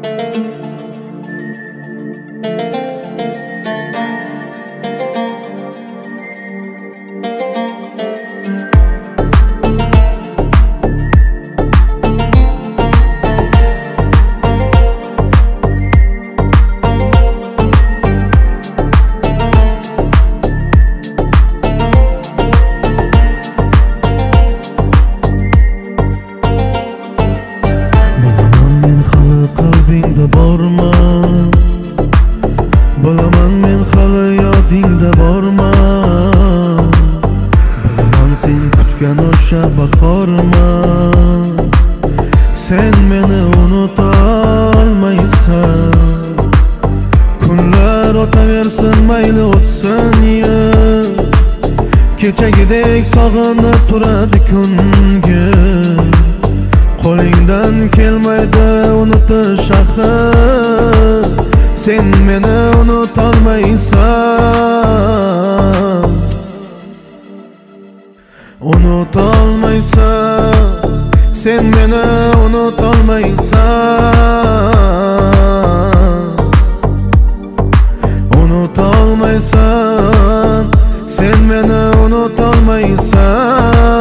Bilaman men hali yodingda borman. Bilaman sen kutgan o'sha bahorman. Sen meni unuta olmaysan. Kunlar o'taversin, mayli o'tsin yil. Kechagidek sog'inib turadi kungil. Qo'lingdan kelmaydi unutish axir. Sen meni unutolmaysan. Unutolmaysan. Sen meni unutolmaysan. Unutolmaysan. Sen meni unutolmaysan.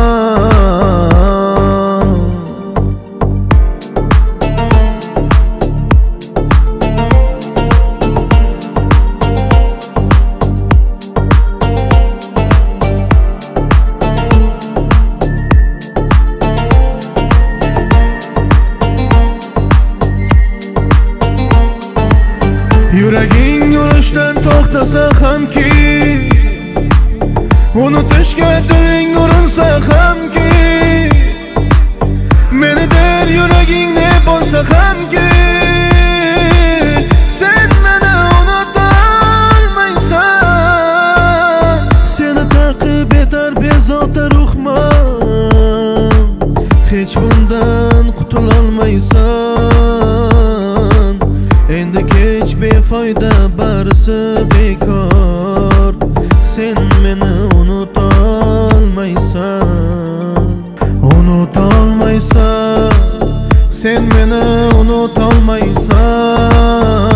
Yuraging urishdan to'xtasa hamki, unutishga diling urinsa hamki, meni der yuraging ne bo'lsa hamki, sen meni unutolmaysan. Seni taqib etar bezovta ruhman, hech bundan qutulolmaysan. Endi kech befoyda, barisi bekor. Sen meni unutolmaysan. Unutolmaysan. Sen meni unutolmaysan.